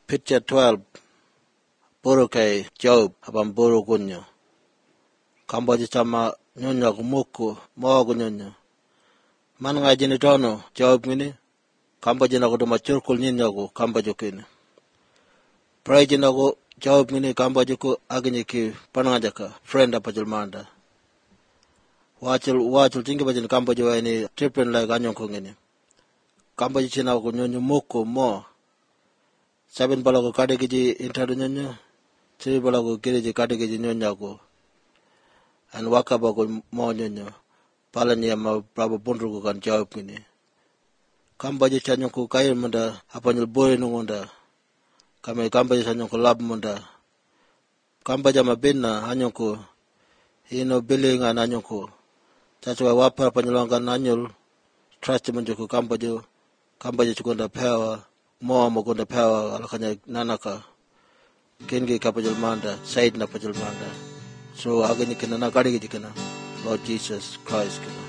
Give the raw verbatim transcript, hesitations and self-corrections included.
picture twelve boro kay Job habang boro kunyo. Kamboja chama nyonya kumuku mo kunyo. Man nga jini tono Job ngini kamboja na kuduma churkul nyinya ku kamboja kini. Pray jina ku Job ngini kamboja ku aginyi ki pananga ka friend apa julmanda. Wachul wachul tingi bajin kamboja wa ini trippin like anyong ku ngini. Kamboja china ku nyonyo muku mo. Sabin bala ku kade kiji intadu nyonyo. Tiri bala ku kiri ji kade kiji nyonya ku. An waka ba ku mo nyonyo. Pala niya ma brabo bundru ku kan Job ngini. Kamboja chanyong ku kayo munda apanyul boy nungunda. Kami kamboja chanyong ku lab munda. Kamboja mabina anyong ku ino billing an anyong ku. Chachuwa wapa panyulongan anyul trust manjuku kamboja. Kamboja chukunda pewa. Mo magunda pewa alakanya nanaka. Kingi kapajul manda. Said na pajul manda. So agani kina na kari kina. Lord Jesus Christ kina.